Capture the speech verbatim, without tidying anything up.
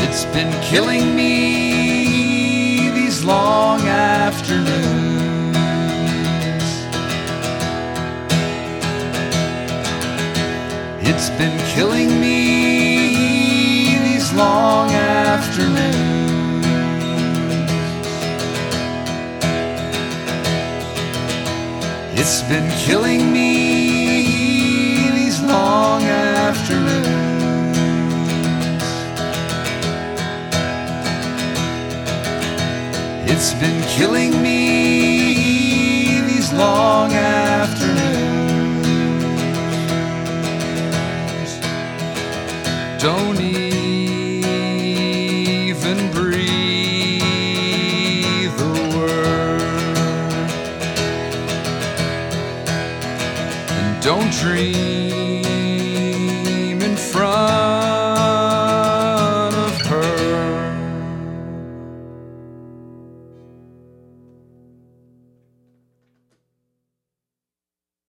It's been killing me these long afternoons. It's been killing me these long afternoons. It's been killing me these long afternoons. It's been killing me these long afternoons.